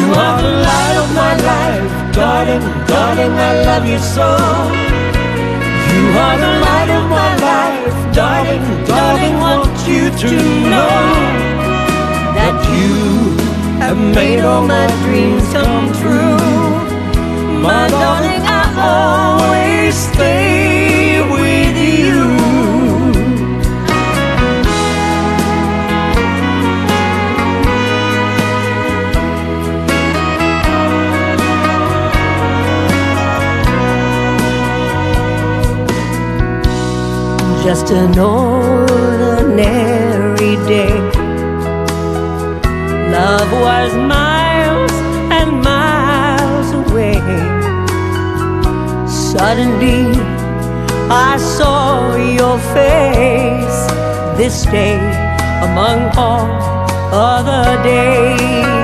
are the light of my life, darling, darling, I love you so. You are the light of my life, darling, darling, want you to know that you have made all my dreams come true. My darling, I'll always stay with you. Just an ordinary day, love was miles and miles away. Suddenly I saw your face this day among all other days.